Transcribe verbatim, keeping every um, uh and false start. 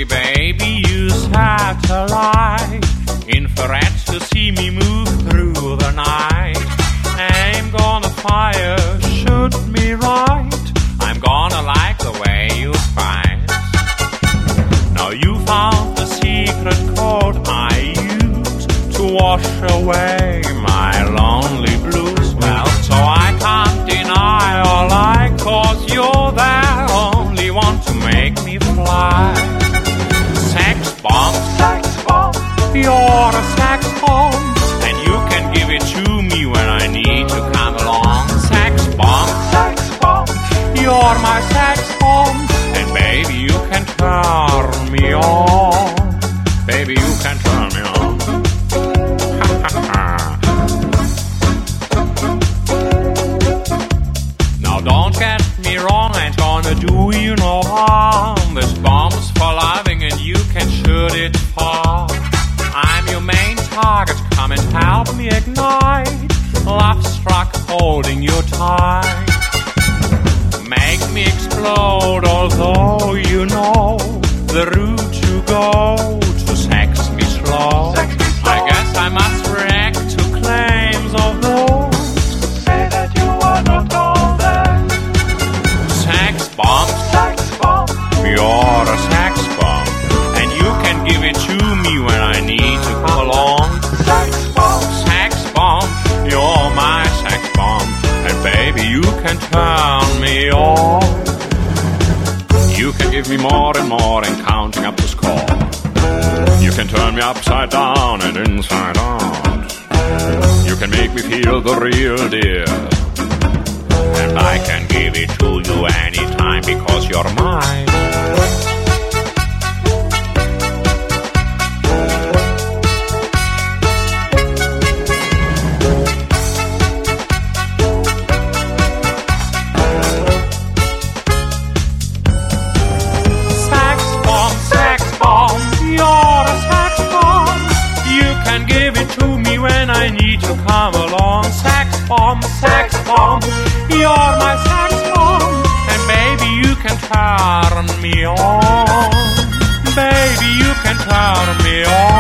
me, baby, use satellite infrared to see me move through the night. I'm gonna fire, shoot me right. I'm gonna like the way you fight. Now you found the secret code I use to wash away my lonely blues. Well, so I can't deny or lie, cause you're the only one to make me fly. Sex bomb, sex bomb, you're a sex bomb, and you can give it to me when I need to come along. Sex bomb, sex bomb, you're my sex bomb, and baby you can turn me on. Baby you can turn me on. Now don't get me wrong, I ain't gonna do you no harm. This bomb's for loving and you can shoot it far. I'm your main target, come and help me ignite. Love struck holding you tight. Make me explode, although you know the route to go to sex me slow. Sex me slow. I guess I must react to claims of those who say that you are not all there. Sex bomb, sex bomb, you're a sex bomb, and you can give it to me when I need to come along. Sex bomb, sex bomb, you're my sex bomb, and baby you can turn me on. You can give me more and more and counting up the score. You can turn me upside down and inside out. You can make me feel the real deal, and I can give it to you anytime because you're mine. Sex bomb, sex bomb, you're a sex bomb. You can give it to me when I need to come along. Sex bomb, sex bomb, you're my sex bomb, and baby you can turn me on. Baby you can turn me on.